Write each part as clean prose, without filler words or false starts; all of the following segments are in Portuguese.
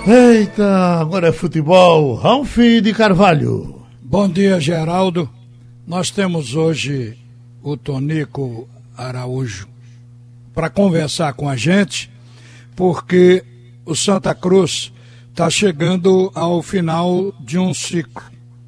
Eita, agora é futebol. Ralf de Carvalho. Bom dia, Geraldo. Nós temos hoje o Tonico Araújo para conversar com a gente, porque o Santa Cruz está chegando ao final de um ciclo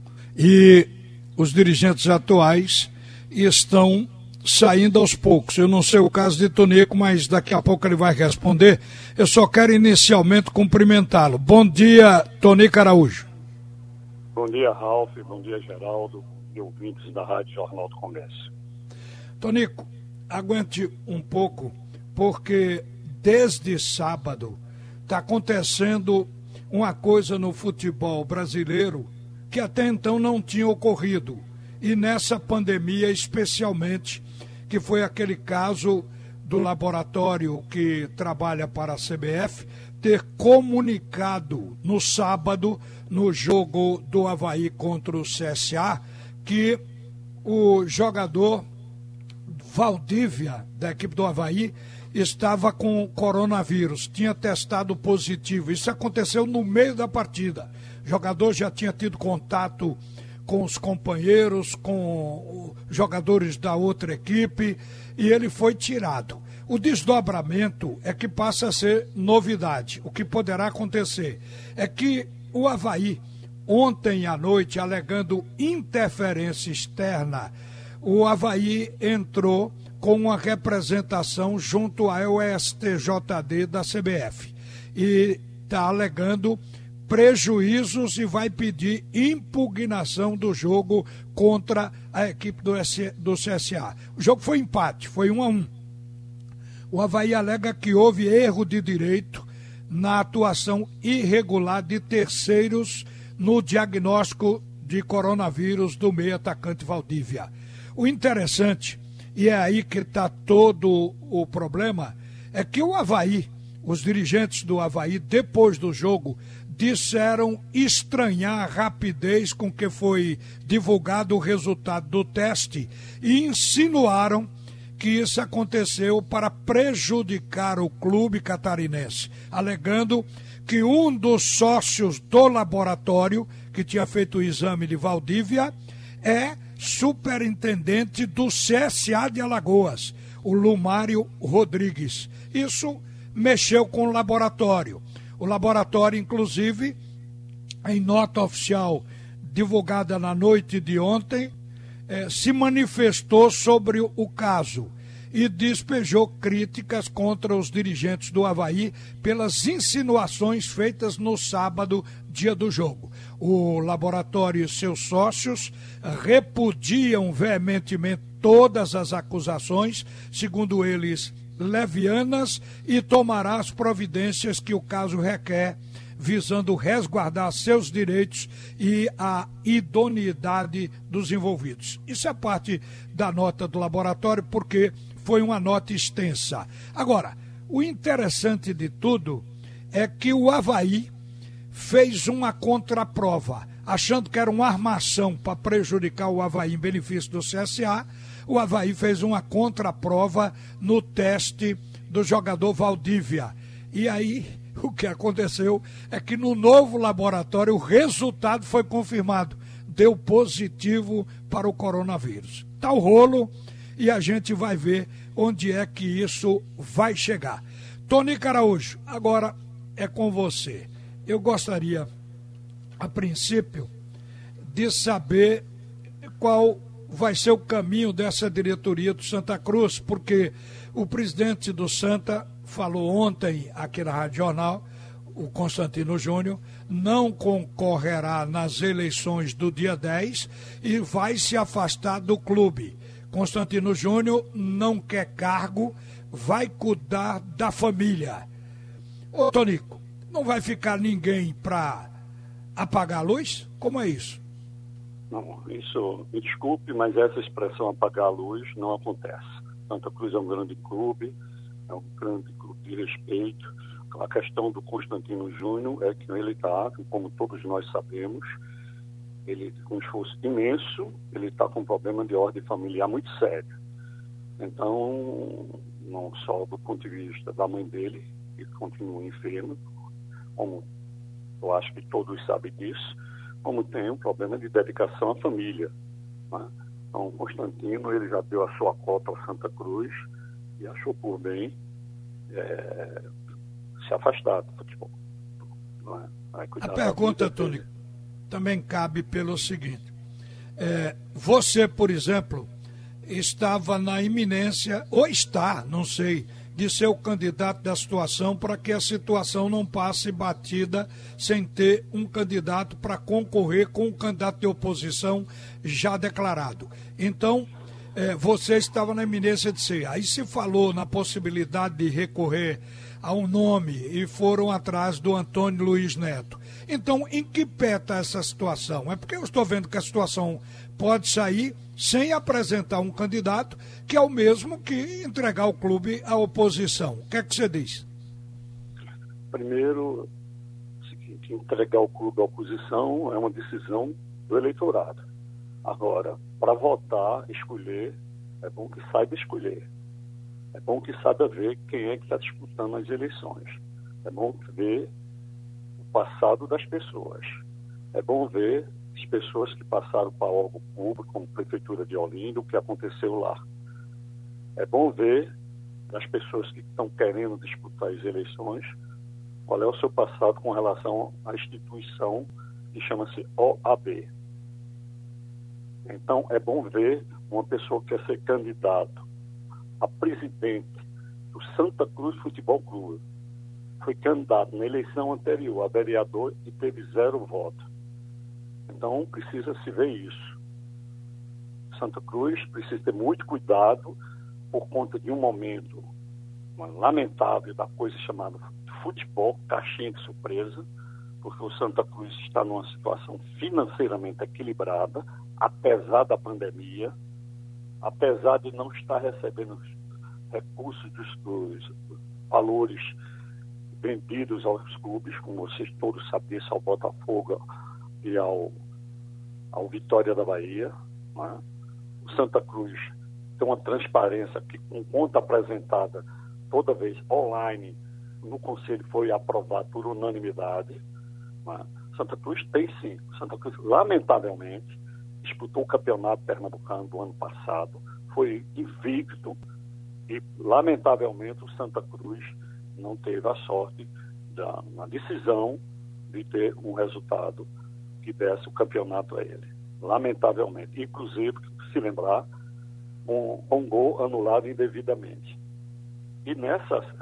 e os dirigentes atuais estão saindo aos poucos. Eu não sei o caso de Tonico, mas daqui a pouco ele vai responder. Eu só quero inicialmente cumprimentá-lo. Bom dia, Tonico Araújo. Bom dia, Ralf. Bom dia, Geraldo e ouvintes da Rádio Jornal do Comércio. Tonico, aguente um pouco, porque desde sábado está acontecendo uma coisa no futebol brasileiro que até então não tinha ocorrido. E nessa pandemia especialmente, que foi aquele caso do laboratório que trabalha para a CBF, ter comunicado no sábado, no jogo do Avaí contra o CSA, que o jogador Valdívia, da equipe do Avaí, estava com coronavírus, tinha testado positivo. Isso aconteceu no meio da partida. O jogador já tinha tido contato com os companheiros, com jogadores da outra equipe, e ele foi tirado. O desdobramento é que passa a ser novidade. O que poderá acontecer é que o Avaí, ontem à noite, alegando interferência externa, o Avaí entrou com uma representação junto ao STJD da CBF e está alegando prejuízos e vai pedir impugnação do jogo contra a equipe do CSA. O jogo foi empate, foi 1-1. O Avaí alega que houve erro de direito na atuação irregular de terceiros no diagnóstico de coronavírus do meio atacante Valdívia. O interessante, e é aí que está todo o problema, é que o Avaí, os dirigentes do Avaí, depois do jogo, disseram estranhar a rapidez com que foi divulgado o resultado do teste e insinuaram que isso aconteceu para prejudicar o clube catarinense, alegando que um dos sócios do laboratório que tinha feito o exame de Valdívia é superintendente do CSA de Alagoas, o Lumário Rodrigues. Isso mexeu com o laboratório. O laboratório, inclusive, em nota oficial divulgada na noite de ontem, se manifestou sobre o caso e despejou críticas contra os dirigentes do Avaí pelas insinuações feitas no sábado, dia do jogo. O laboratório e seus sócios repudiam veementemente todas as acusações, segundo eles, levianas, e tomará as providências que o caso requer, visando resguardar seus direitos e a idoneidade dos envolvidos. Isso é parte da nota do laboratório, porque foi uma nota extensa. Agora, o interessante de tudo é que o Avaí fez uma contraprova, achando que era uma armação para prejudicar o Avaí em benefício do CSA. O Avaí fez uma contraprova no teste do jogador Valdívia. E aí, o que aconteceu é que no novo laboratório o resultado foi confirmado. Deu positivo para o coronavírus. Está o rolo e a gente vai ver onde é que isso vai chegar. Tonico Araújo, agora é com você. Eu gostaria, a princípio, de saber qual vai ser o caminho dessa diretoria do Santa Cruz, porque o presidente do Santa falou ontem aqui na Rádio Jornal, o Constantino Júnior, não concorrerá nas eleições do dia 10 e vai se afastar do clube. Constantino Júnior não quer cargo, vai cuidar da família. Ô Tonico, não vai ficar ninguém para apagar a luz? Como é isso? Não, isso, me desculpe, mas essa expressão apagar a luz não acontece. Santa Cruz é um grande clube de respeito. A questão do Constantino Júnior é que ele está, como todos nós sabemos, ele com um esforço imenso, ele está com um problema de ordem familiar muito sério. Então, não só do ponto de vista da mãe dele, que continua enferma, como eu acho que todos sabem disso, como tem um problema de dedicação à família, né? Então, Constantino, ele já deu a sua cota ao Santa Cruz e achou por bem se afastar do futebol. Não é? A pergunta, Tony, também cabe pelo seguinte. Você, por exemplo, estava na iminência, ou está, não sei, de ser o candidato da situação para que a situação não passe batida sem ter um candidato para concorrer com um candidato de oposição já declarado. Então, você estava na iminência de ser. Aí se falou na possibilidade de recorrer a um nome e foram atrás do Antônio Luiz Neto. Então, em que pé está essa situação? É porque eu estou vendo que a situação pode sair sem apresentar um candidato que é o mesmo que entregar o clube à oposição. O que é que você diz? Primeiro, que entregar o clube à oposição é uma decisão do eleitorado. Agora, para votar, escolher, é bom que saiba escolher. É bom que saiba ver quem é que está disputando as eleições. É bom ver o passado das pessoas. É bom ver as pessoas que passaram para órgão público, como a Prefeitura de Olinda, o que aconteceu lá. É bom ver das pessoas que estão querendo disputar as eleições, qual é o seu passado com relação à instituição que chama-se OAB. Então, é bom ver uma pessoa que quer ser candidato a presidente do Santa Cruz Futebol Clube. Foi candidato na eleição anterior a vereador e teve 0 votos. Então, precisa se ver isso. Santa Cruz precisa ter muito cuidado por conta de um momento lamentável da coisa chamada futebol, caixinha de surpresa, porque o Santa Cruz está numa situação financeiramente equilibrada, apesar da pandemia, apesar de não estar recebendo recursos dos valores vendidos aos clubes, como vocês todos sabem disso, ao Botafogo e ao Vitória da Bahia, né? O Santa Cruz tem uma transparência que, com conta apresentada toda vez online, no Conselho foi aprovado por unanimidade, né? Santa Cruz tem sim. Santa Cruz, lamentavelmente, disputou o campeonato pernambucano do ano passado, foi invicto e, lamentavelmente, o Santa Cruz não teve a sorte na decisão de ter um resultado que desse o campeonato a ele. Lamentavelmente. Inclusive, se lembrar, um gol anulado indevidamente. E na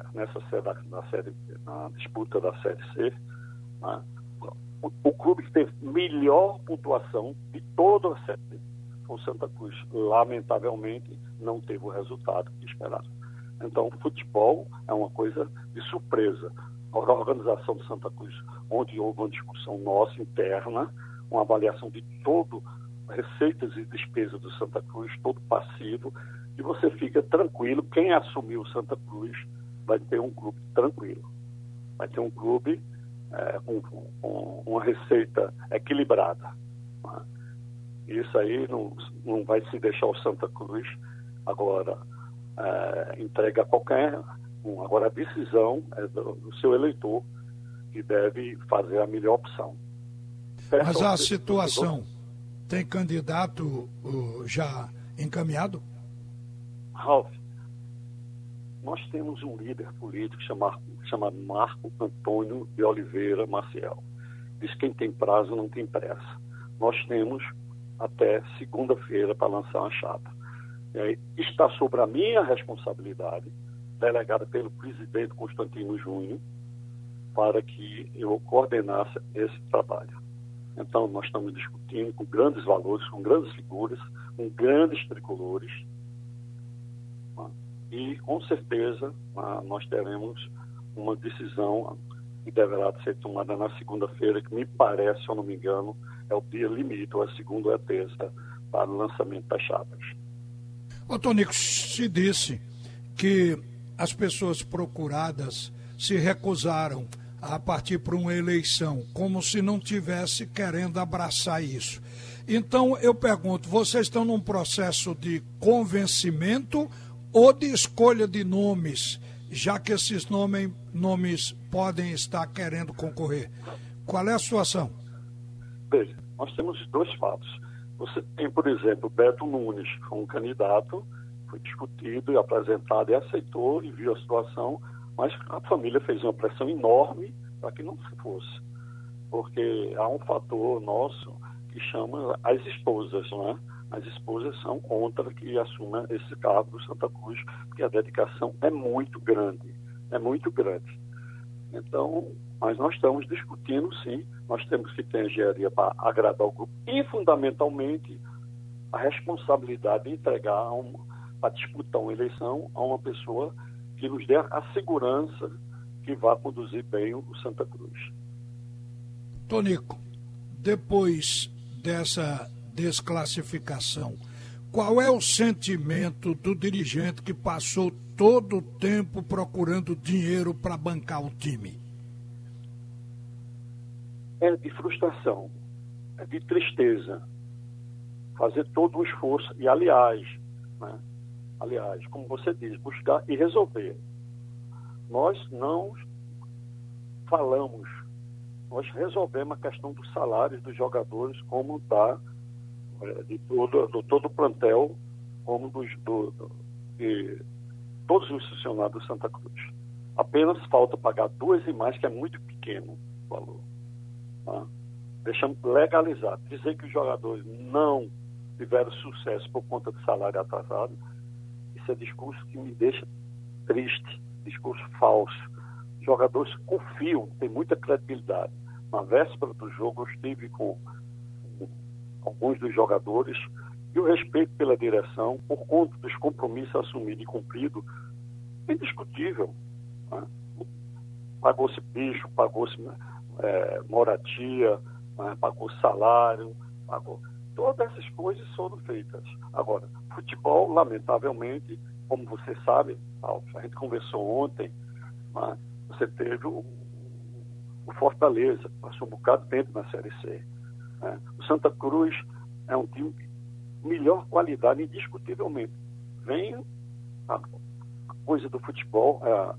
disputa da Série C, né, o clube que teve melhor pontuação de toda a série, o Santa Cruz, lamentavelmente, não teve o resultado que esperava. Então, o futebol é uma coisa de surpresa. A organização do Santa Cruz, onde houve uma discussão nossa interna, uma avaliação de todo receitas e despesas do Santa Cruz, todo passivo, e você fica tranquilo. Quem assumiu o Santa Cruz vai ter um clube tranquilo. Vai ter um clube com uma receita equilibrada. Né? Isso aí não vai se deixar o Santa Cruz agora entrega a qualquer um. Agora a decisão é do seu eleitor, que deve fazer a melhor opção. Mas a situação tem candidato já encaminhado? Ralf, nós temos um líder político chamado Marco Antônio de Oliveira Maciel. Diz que quem tem prazo não tem pressa. Nós temos até segunda-feira para lançar uma chapa. Está sobre a minha responsabilidade, delegada pelo presidente Constantino Júnior, para que eu coordenasse esse trabalho. Então, nós estamos discutindo com grandes valores, com grandes figuras, com grandes tricolores, e, com certeza, nós teremos uma decisão que deverá ser tomada na segunda-feira, que me parece, se eu não me engano, é o dia limite, ou a segunda ou a terça, para o lançamento das chapas. Ô, Tonico, se disse que as pessoas procuradas se recusaram a partir para uma eleição, como se não tivesse querendo abraçar isso. Então, eu pergunto, vocês estão num processo de convencimento ou de escolha de nomes, já que esses nomes podem estar querendo concorrer? Qual é a situação? Veja, nós temos dois fatos. Você tem, por exemplo, Beto Nunes, que foi um candidato, foi discutido e apresentado e aceitou e viu a situação, mas a família fez uma pressão enorme para que não se fosse. Porque há um fator nosso que chama as esposas, não é? As esposas são contra que assuma esse cargo do Santa Cruz, porque a dedicação é muito grande, Então, mas nós estamos discutindo, sim, nós temos que ter engenharia para agradar o grupo e, fundamentalmente, a responsabilidade de entregar, para disputar uma eleição a uma pessoa que nos dê a segurança que vai conduzir bem o Santa Cruz. Tonico, depois dessa desclassificação, qual é o sentimento do dirigente que passou todo o tempo procurando dinheiro para bancar o time? É de frustração, é de tristeza. Fazer todo o esforço e, aliás, como você diz, buscar e resolver. Nós não falamos, nós resolvemos a questão dos salários dos jogadores, como está de todo o plantel, como de todos os funcionários do Santa Cruz. Apenas falta pagar 2 e mais, que é muito pequeno o valor. Tá? Deixamos legalizar. Dizer que os jogadores não tiveram sucesso por conta do salário atrasado, isso é discurso que me deixa triste, discurso falso. Os jogadores confiam, têm muita credibilidade. Na véspera do jogo, eu estive com alguns dos jogadores e o respeito pela direção, por conta dos compromissos assumidos e cumpridos, é indiscutível. Né? Pagou-se bicho, pagou-se moradia, né? Pagou salário, pagou. Todas essas coisas foram feitas. Agora, futebol, lamentavelmente, como você sabe, a gente conversou ontem, né? Você teve o Fortaleza, passou um bocado de tempo na Série C. Né? O Santa Cruz é um time de melhor qualidade, indiscutivelmente. Vem a coisa do futebol,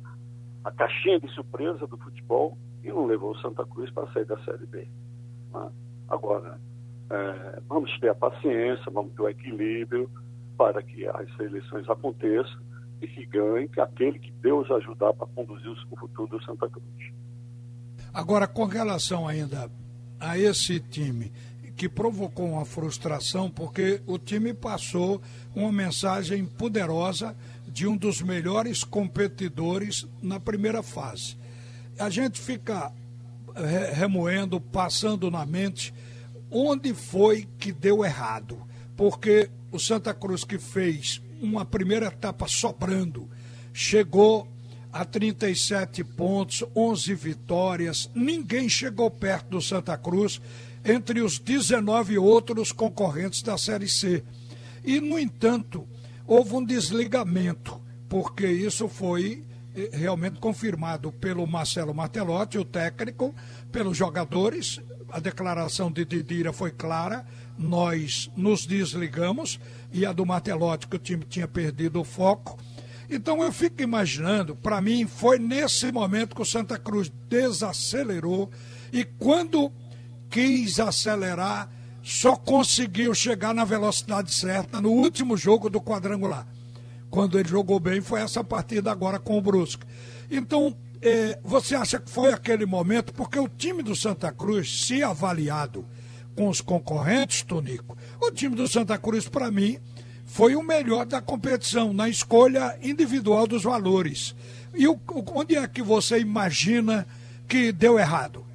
a caixinha de surpresa do futebol, e não levou o Santa Cruz para sair da Série B. Né? Agora, vamos ter a paciência, vamos ter o equilíbrio para que as eleições aconteçam e que ganhe aquele que Deus ajudar para conduzir o futuro do Santa Cruz. Agora, com relação ainda a esse time, que provocou uma frustração, porque o time passou uma mensagem poderosa de um dos melhores competidores na primeira fase. A gente fica remoendo, passando na mente onde foi que deu errado, porque o Santa Cruz, que fez uma primeira etapa sobrando, chegou a 37 pontos, 11 vitórias, ninguém chegou perto do Santa Cruz entre os 19 outros concorrentes da Série C. E, no entanto, houve um desligamento, porque isso foi realmente confirmado pelo Marcelo Martelotti, o técnico, pelos jogadores. A declaração de Didira foi clara, nós nos desligamos, e a do Martelotti, que o time tinha perdido o foco. Então eu fico imaginando, para mim, foi nesse momento que o Santa Cruz desacelerou, e quando quis acelerar, só conseguiu chegar na velocidade certa no último jogo do quadrangular. Quando ele jogou bem, foi essa partida agora com o Brusque. Então, você acha que foi aquele momento, porque o time do Santa Cruz, se avaliado com os concorrentes, Tonico, o time do Santa Cruz, para mim, foi o melhor da competição, na escolha individual dos valores. E onde é que você imagina que deu errado?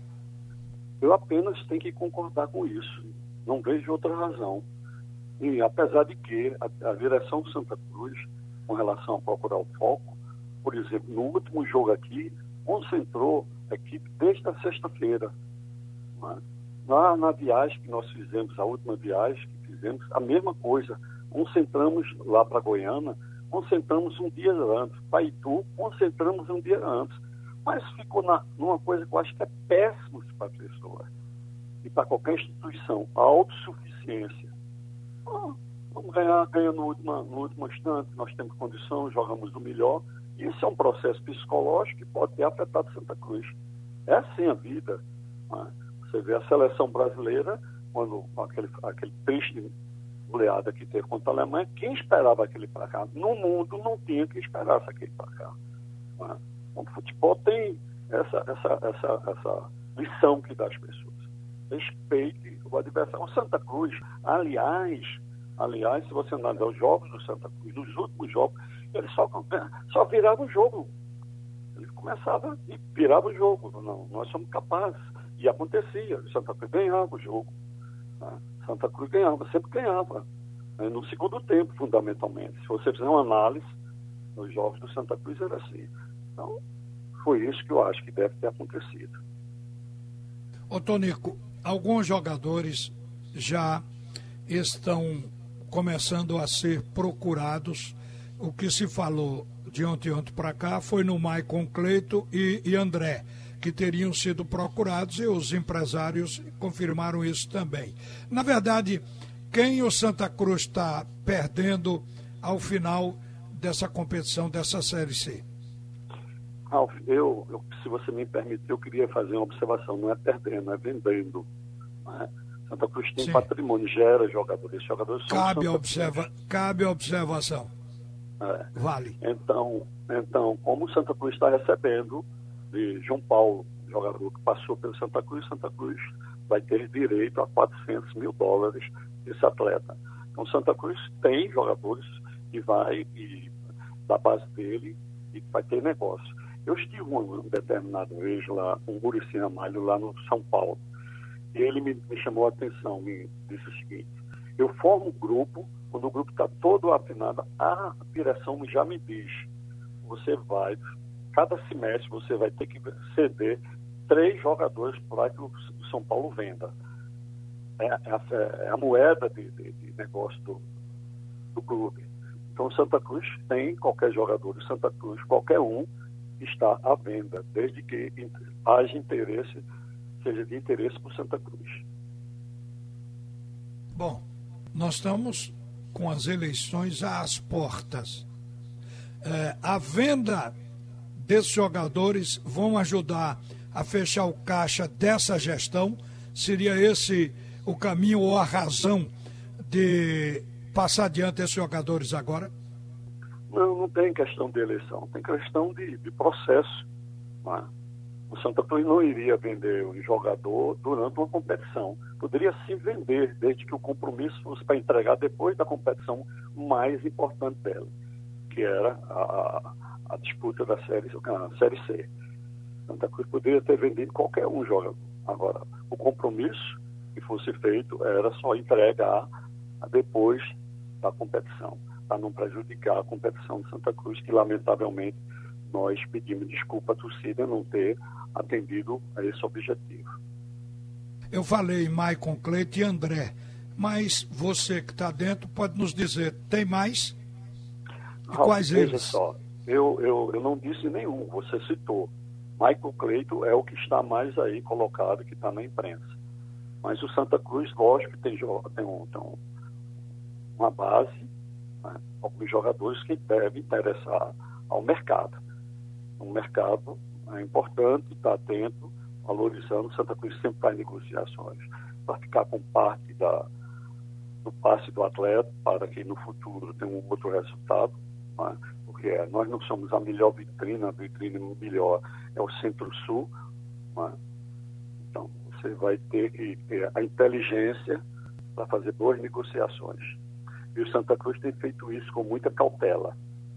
Eu apenas tenho que concordar com isso. Não vejo outra razão. E apesar de que a direção do Santa Cruz, com relação a procurar o foco, por exemplo, no último jogo aqui, concentrou a equipe desde a sexta-feira. Né? Na viagem que nós fizemos, a última viagem que fizemos, a mesma coisa. Concentramos lá para Goiânia, concentramos um dia antes. Para Itu, concentramos um dia antes. Mas ficou numa coisa que eu acho que é péssimo para a pessoa e para qualquer instituição, a autossuficiência. Vamos ganhar no último instante, nós temos condição, jogamos o melhor. Isso é um processo psicológico que pode ter afetado Santa Cruz. É assim a vida. Né? Você vê a seleção brasileira, quando aquele triste goleada que teve contra a Alemanha, quem esperava aquele placar? No mundo não tinha que esperar aquele placar. Né? O futebol tem essa lição que dá às pessoas. Respeite o adversário. O Santa Cruz, aliás, se você analisar os jogos do Santa Cruz, nos últimos jogos, ele só virava o jogo. Ele começava e virava o jogo. Não, nós somos capazes. E acontecia. O Santa Cruz ganhava o jogo. Né? Santa Cruz ganhava, sempre ganhava. Né? No segundo tempo, fundamentalmente. Se você fizer uma análise, os jogos do Santa Cruz era assim. Então, foi isso que eu acho que deve ter acontecido. Ô Tonico, alguns jogadores já estão começando a ser procurados. O que se falou de ontem para cá foi no Maicon Cleito e André, que teriam sido procurados, e os empresários confirmaram isso também. Na verdade, quem o Santa Cruz está perdendo ao final dessa competição, dessa Série C? Ralf, se você me permitir, eu queria fazer uma observação. Não é perdendo, é vendendo. Né? Santa Cruz tem patrimônio, gera jogadores. Esses jogadores são cabe a observação. Vale. Então, como o Santa Cruz está recebendo de João Paulo, jogador que passou pelo Santa Cruz vai ter direito a $400 mil desse atleta. Então, Santa Cruz tem jogadores que vai da base dele e vai ter negócio. Eu estive um determinado vez lá, um Muricy Ramalho, lá no São Paulo. E ele me chamou a atenção, me disse o seguinte: eu formo um grupo, quando o grupo está todo afinado, a direção já me diz, cada semestre você vai ter que ceder 3 jogadores para que o São Paulo venda. É a moeda de negócio do clube. Então o Santa Cruz tem qualquer jogador do Santa Cruz, qualquer um está à venda, desde que haja interesse, seja de interesse para o Santa Cruz. Bom, nós estamos com as eleições às portas. A venda desses jogadores vão ajudar a fechar o caixa dessa gestão? Seria esse o caminho ou a razão de passar adiante esses jogadores agora? Não tem questão de eleição, tem questão de processo. Né? O Santa Cruz não iria vender um jogador durante uma competição. Poderia sim vender, desde que o compromisso fosse para entregar depois da competição mais importante dela, que era a disputa da Série C. Santa Cruz poderia ter vendido qualquer um jogador. Agora, o compromisso que fosse feito era só entregar depois da competição, para não prejudicar a competição de Santa Cruz, que lamentavelmente nós pedimos desculpa à torcida não ter atendido a esse objetivo. Eu falei em Maicon Cleito e André, mas você que está dentro pode nos dizer, tem mais? E quais eles? Veja só, eu não disse nenhum, você citou. Maicon Cleito é o que está mais aí colocado, que está na imprensa. Mas o Santa Cruz, lógico, tem uma base, né, alguns jogadores que devem interessar ao mercado. O mercado é importante, está atento, valorizando. O Santa Cruz sempre faz negociações para ficar com parte do passe do atleta, para que no futuro tenha um outro resultado, né? Porque nós não somos a melhor vitrine, a vitrine melhor é o Centro-Sul, né? Então você vai ter que ter a inteligência para fazer boas negociações. E o Santa Cruz tem feito isso com muita cautela.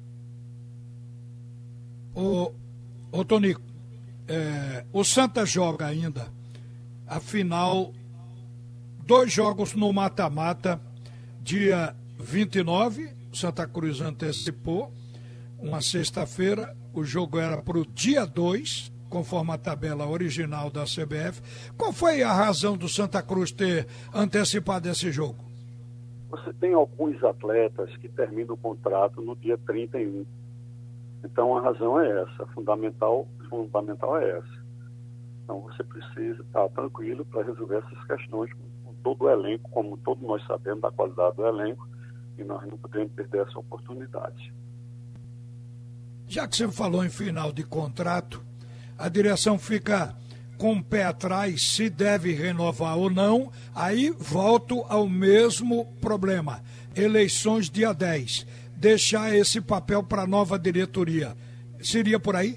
Ô Tonico, o Santa joga ainda, afinal, 2 jogos no mata-mata, dia 29, Santa Cruz antecipou, uma sexta-feira, o jogo era para o dia 2, conforme a tabela original da CBF. Qual foi a razão do Santa Cruz ter antecipado esse jogo? Você tem alguns atletas que terminam o contrato no dia 31. Então a razão é essa, fundamental é essa. Então você precisa estar tranquilo para resolver essas questões com todo o elenco, como todos nós sabemos da qualidade do elenco, e nós não podemos perder essa oportunidade. Já que você falou em final de contrato, a direção fica com o pé atrás se deve renovar ou não, aí volto ao mesmo problema. Eleições dia 10. Deixar esse papel para a nova diretoria. Seria por aí?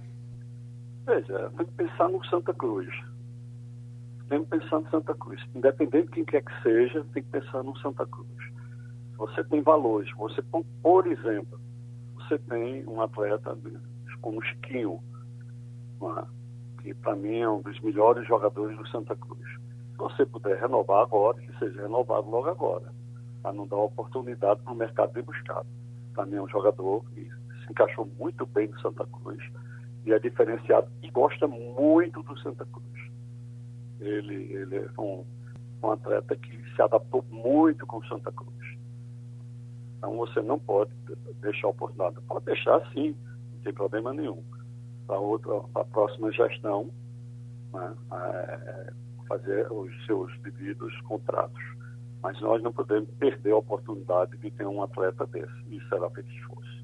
Veja, tem que pensar no Santa Cruz. Tem que pensar no Santa Cruz. Independente de quem quer que seja, tem que pensar no Santa Cruz. Você tem valores. Você, por exemplo, você tem um atleta como o Chiquinho, que para mim é um dos melhores jogadores do Santa Cruz. Se você puder renovar agora, que seja renovado logo agora, para não dar oportunidade para o mercado de buscar. Para mim é um jogador que se encaixou muito bem no Santa Cruz e é diferenciado e gosta muito do Santa Cruz. Ele é um atleta que se adaptou muito com o Santa Cruz. Então você não pode deixar a oportunidade. Pode deixar sim, não tem problema nenhum. Para a próxima gestão, né, fazer os seus devidos contratos. Mas nós não podemos perder a oportunidade de ter um atleta desse. Isso será feito esforço.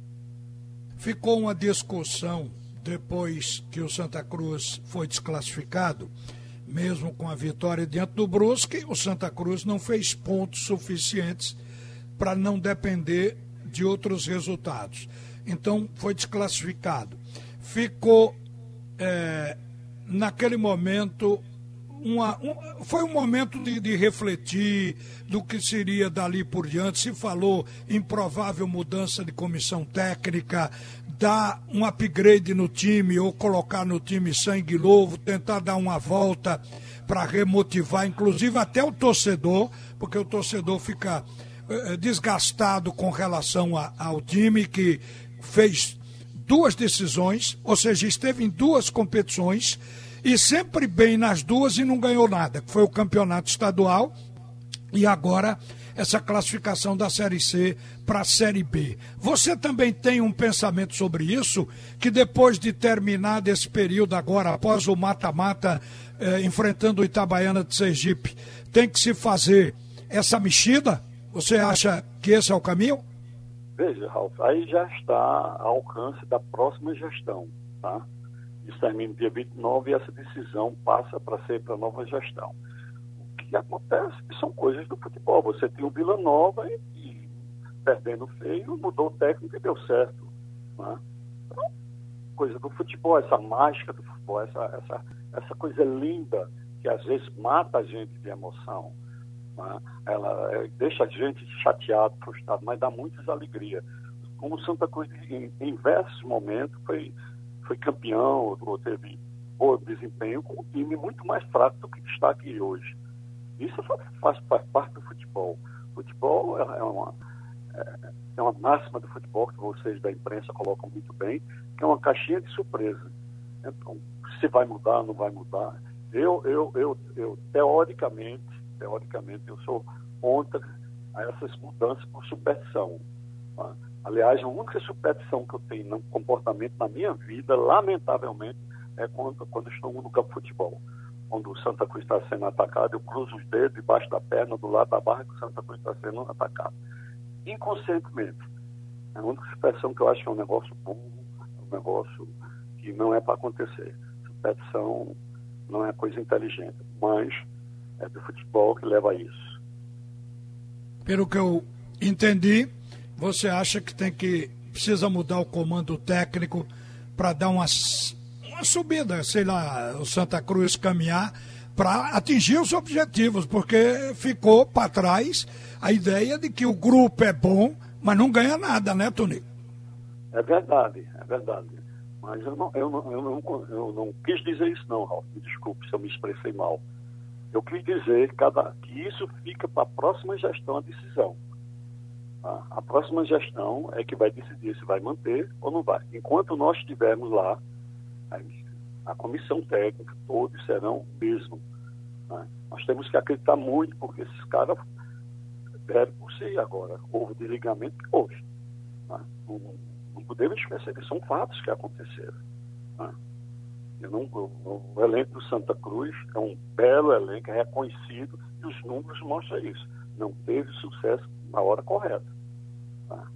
Ficou uma discussão depois que o Santa Cruz foi desclassificado, mesmo com a vitória diante do Brusque, o Santa Cruz não fez pontos suficientes para não depender de outros resultados. Então, foi desclassificado. Ficou, naquele momento, foi um momento de refletir do que seria dali por diante. Se falou em provável mudança de comissão técnica, dar um upgrade no time ou colocar no time sangue novo, tentar dar uma volta para remotivar, inclusive até o torcedor, porque o torcedor fica desgastado com relação ao time que fez 2 decisões, ou seja, esteve em 2 competições e sempre bem nas 2 e não ganhou nada, que foi o campeonato estadual e agora essa classificação da Série C para a Série B. Você também tem um pensamento sobre isso, que depois de terminar desse período agora, após o mata-mata, enfrentando o Itabaiana de Sergipe, tem que se fazer essa mexida? Você acha que esse é o caminho? Veja, Ralf, aí já está ao alcance da próxima gestão, tá? Isso termina dia 29 e essa decisão passa para ser para a nova gestão. O que acontece são coisas do futebol. Você tem o Vila Nova e perdendo feio, mudou o técnico e deu certo, né? Então, coisa do futebol, essa mágica do futebol, essa coisa linda que às vezes mata a gente de emoção. Ela deixa a gente chateado, frustrado, mas dá muitas alegrias. Como o Santa Cruz, em diversos momentos, foi campeão, ou teve bom desempenho com um time muito mais fraco do que está aqui hoje. Isso faz parte do futebol. O futebol é uma máxima do futebol, que vocês da imprensa colocam muito bem, que é uma caixinha de surpresa. Então, se vai mudar, não vai mudar. Eu teoricamente, eu sou contra essas mudanças por superstição. Tá? Aliás, a única superstição que eu tenho no comportamento na minha vida, lamentavelmente, é quando estou no campo de futebol. Quando o Santa Cruz está sendo atacado, eu cruzo os dedos debaixo da perna, do lado da barra, que o Santa Cruz está sendo atacado. Inconscientemente. É a única superstição que eu acho que é um negócio bom, um negócio que não é para acontecer. Superstição não é coisa inteligente, mas é do futebol que leva a isso. Pelo que eu entendi, você acha que precisa mudar o comando técnico para dar uma subida, sei lá, o Santa Cruz caminhar para atingir os objetivos, porque ficou para trás a ideia de que o grupo é bom, mas não ganha nada, né, Tonico? É verdade. Mas eu não quis dizer isso não, Ralf. Me desculpe se eu me expressei mal. Eu quis dizer que isso fica para a próxima gestão a decisão. A próxima gestão é que vai decidir se vai manter ou não vai. Enquanto nós estivermos lá, a comissão técnica, todos serão mesmo. Né? Nós temos que acreditar muito, porque esses caras deram por si agora. Houve desligamento que houve. Né? Não podemos esquecer que são fatos que aconteceram. Né? O elenco do Santa Cruz é um belo elenco, é reconhecido, e os números mostram isso. Não teve sucesso na hora correta. Tá?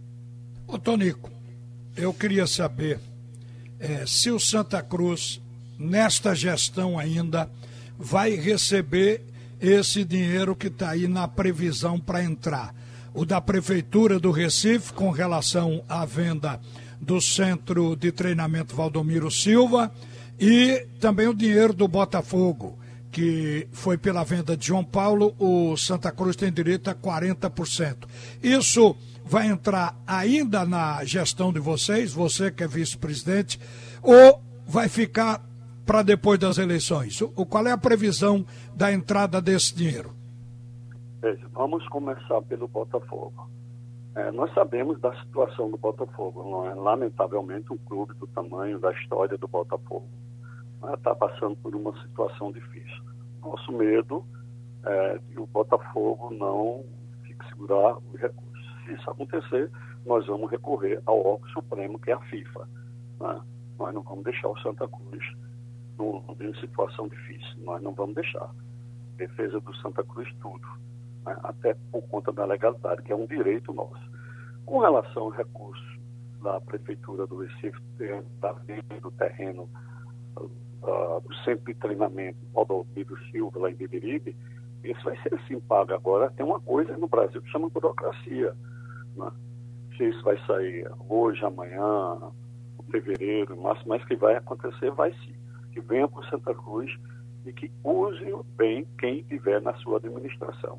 Ô Tonico, eu queria saber se o Santa Cruz nesta gestão ainda, vai receber esse dinheiro que está aí na previsão para entrar? O da Prefeitura do Recife, com relação à venda do Centro de Treinamento Valdomiro Silva, e também o dinheiro do Botafogo, que foi pela venda de João Paulo, o Santa Cruz tem direito a 40%. Isso vai entrar ainda na gestão de vocês, você que é vice-presidente, ou vai ficar para depois das eleições? Qual é a previsão da entrada desse dinheiro? Veja, vamos começar pelo Botafogo. Nós sabemos da situação do Botafogo, não é? Lamentavelmente um clube do tamanho da história do Botafogo está passando por uma situação difícil. Nosso medo é que o Botafogo não fique segurar os recursos. Se isso acontecer, nós vamos recorrer ao órgão supremo, que é a FIFA. Né? Nós não vamos deixar o Santa Cruz numa situação difícil. Nós não vamos deixar. Defesa do Santa Cruz, tudo. Né? Até por conta da legalidade, que é um direito nosso. Com relação ao recurso da Prefeitura do Recife, da venda do terreno do Centro de Treinamento Valdomiro Silva, lá em Beberibe, isso vai ser assim pago. Agora, tem uma coisa no Brasil que chama burocracia. Né? Se isso vai sair hoje, amanhã, em fevereiro, em março, mas que vai acontecer, vai sim. Que venha para o Santa Cruz e que use bem quem tiver na sua administração.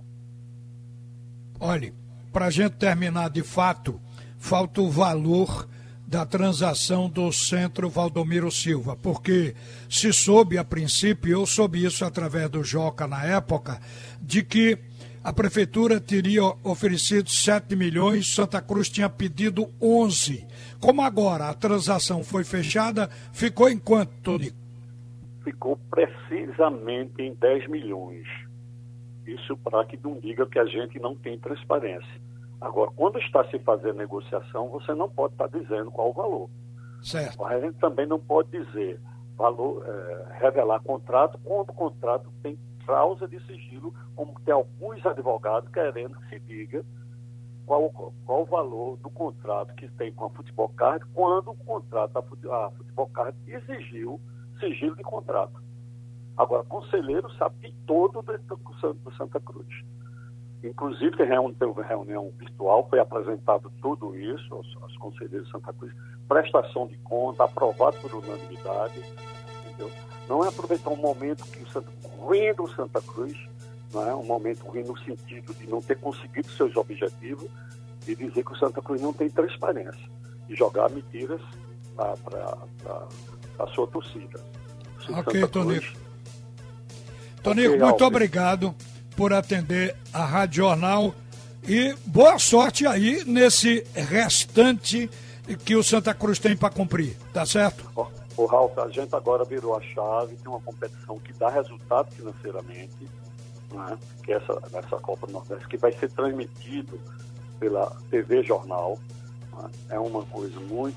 Olhe, para a gente terminar de fato, falta o valor da transação do Centro Valdomiro Silva, porque se soube a princípio, eu soube isso através do Joca na época, de que a Prefeitura teria oferecido 7 milhões, Santa Cruz tinha pedido 11. Como agora a transação foi fechada, ficou em quanto, Tonico? Ficou precisamente em 10 milhões. Isso para que não diga que a gente não tem transparência. Agora, quando está se fazendo negociação, você não pode estar dizendo qual o valor. Certo. Mas a gente também não pode dizer valor, revelar contrato, quando o contrato tem cláusula de sigilo, como tem alguns advogados querendo que se diga qual o valor do contrato que tem com a Futebol Card, quando o contrato a Futebol Card exigiu sigilo de contrato. Agora, o conselheiro sabe todo do Santa Cruz. Inclusive, teve uma reunião virtual, foi apresentado tudo isso aos conselheiros de Santa Cruz, prestação de conta, aprovado por unanimidade. Entendeu? Não é aproveitar um momento que ruim do Santa Cruz, não é um momento ruim no sentido de não ter conseguido seus objetivos e dizer que o Santa Cruz não tem transparência e jogar mentiras para a sua torcida. Ok, Tonico. Tonico, muito obrigado por atender a Rádio Jornal e boa sorte aí nesse restante que o Santa Cruz tem para cumprir, tá certo? O Ralf, a gente agora virou a chave, tem uma competição que dá resultado financeiramente, né? Que é essa Copa do Nordeste, que vai ser transmitido pela TV Jornal, né? É uma coisa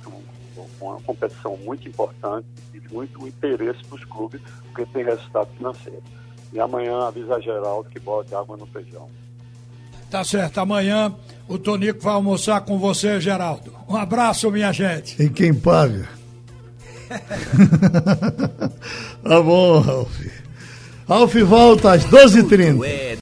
uma competição muito importante e de muito interesse para os clubes, porque tem resultado financeiro. E amanhã avisa Geraldo que bote água no feijão. Tá certo, amanhã o Tonico vai almoçar com você, Geraldo. Um abraço, minha gente. E quem paga? Tá bom, Ralf. Ralf volta às 12h30.